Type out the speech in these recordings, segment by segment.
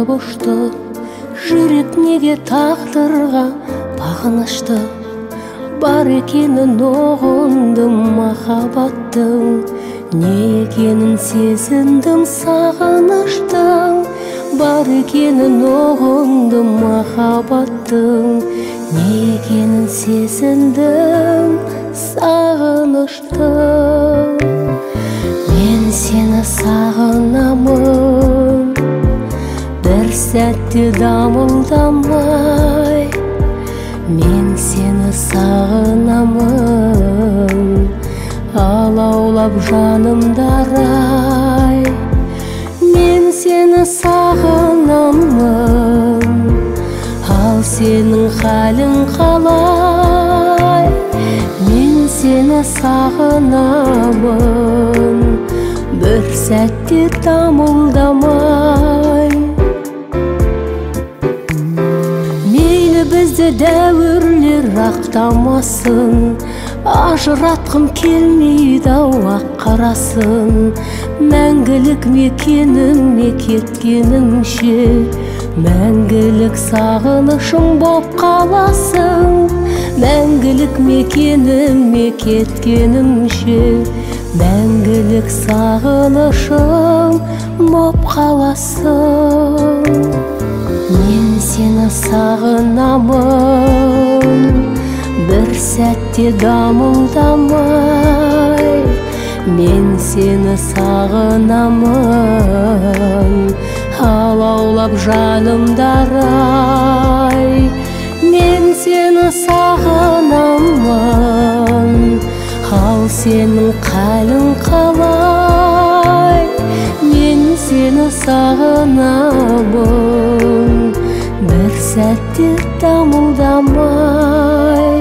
ұшты, жүрек неге тағдырға бағынышты. Бар екенін ұғындым махаббаттың, не екенін сезіндім сағыныштың. Бар екенін ұғындым махаббаттың, не екенін сезіндім сағыныштың. Мен сені сағынамын, бір сәтте дамылдамай. Мен сені сағынамын, алаулап жанымда арай. Мен сені сағынамын, ал сенің халің қалай? Мен сені сағынамын, бір сәтте дамылдамай. Мейлі бізді дәуірлер ақтамасын, ажыратқым келмейді ақ қарасын. Мәңгілік мекеніме кеткенімше, мәңгілік сағынышым боп қаласың. Мәңгілік мекеніме кеткенімше, мәңгілік сағынышым боп қаласың. Мен сені сағынамын, бір сәтте дамылдамай. Мен сені сағынамын, алаулап жанымда арай. Мен сені сағынамын, ал сенің қалың қалай? Мен сені сағынамын, бір сәтте дамылдамай.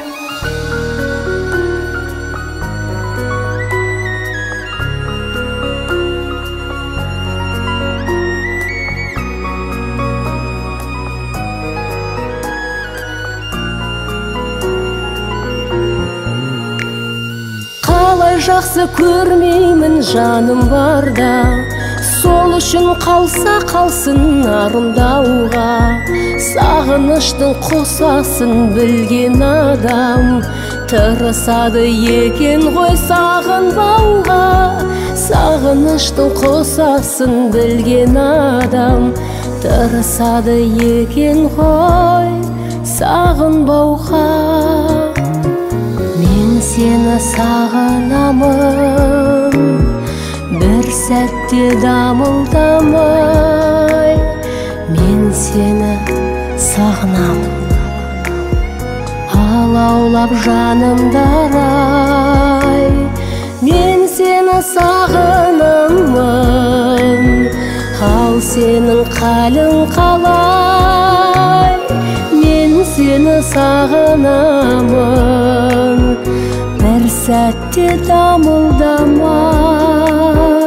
Қалай жақсы көрмеймін жаным барда, сол үшін қалса қалсын арымдауға. Сағыныштың қосасын білген адам, тырысады екен ғой сағынбауға. Сағыныштың қосасын білген адам, тырысады екен ғой сағынбауға. Мен сені сағынамын, бір сәтте дамылдамай. Мен сені сағынамын, алаулап жанымда арай. Мен сені сағынамын, ал сенің қалың қалай? Мен сені сағынамын, бір сәтте дамылдамай.